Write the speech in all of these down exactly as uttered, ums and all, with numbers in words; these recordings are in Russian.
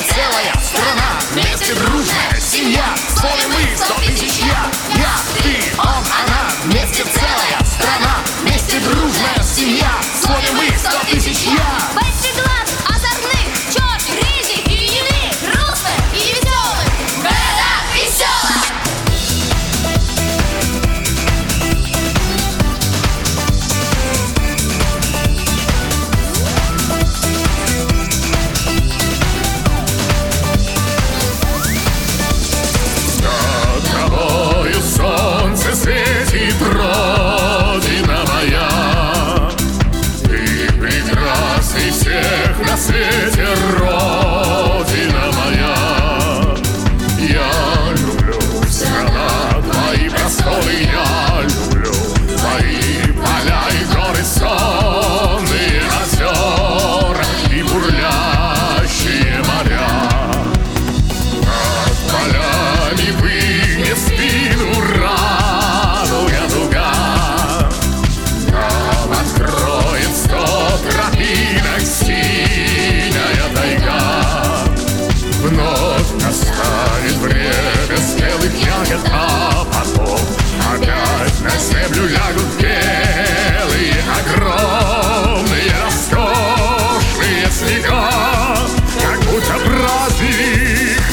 целая страна, вместе дружная семья. В слове мы сто тысяч я, я, ты, он, она. Вместе целая страна, вместе дружная семья. В слове мы сто тысяч я. Быстрый глаз озорных, черных, рыжих и юных, грустных и веселых, в городах веселых. Солнце светит, Родина моя. Ты прекрасней всех на свете, Родина моя. Я люблю, страна, твои просторы, я люблю твои поля и горы, сонные озера и бурлящие моря. Над полями выгнет спину радуга дуга. Нам откроет сто тропинок синяя тайга. Вновь настанет время спелых ягод, а потом опять на землю лягут белые, огромные, роскошные снега, как будто праздник.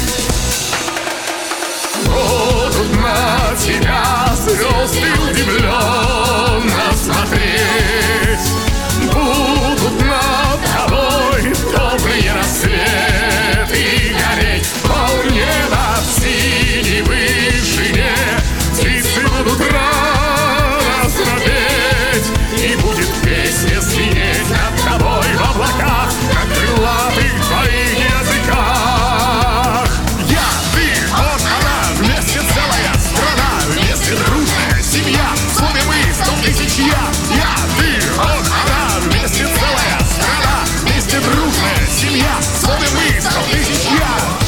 Будут на тебя звезды удивленно смотреть, будут над тобой добрые рассветы гореть. Полнеба в синей вышине птицы будут рано смотреть, и будет песня звенеть над тобой в облаках, на крылатых твоих языках. Я, ты, он, она, вместе целая страна, вместе дружная семья. В слове мы сто тысяч я, я, ты, он, она, вместе целая страна, вместе дружная семья. В слове мы сто тысяч я.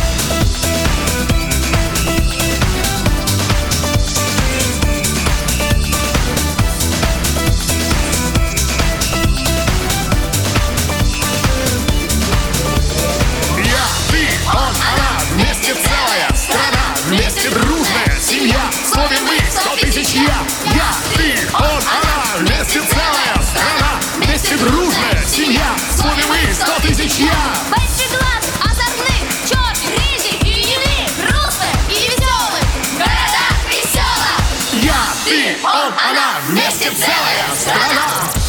Вместе целая страна, вместе дружная семья. В слове мы сто тысяч я, я, ты, он, она. Вместе целая страна, вместе дружная семья. В слове мы сто тысяч я. Быстрый глаз озорных, черных, рыжих и юных, грустных и веселых, в городах веселых. Я, ты, он, она. Вместе целая страна.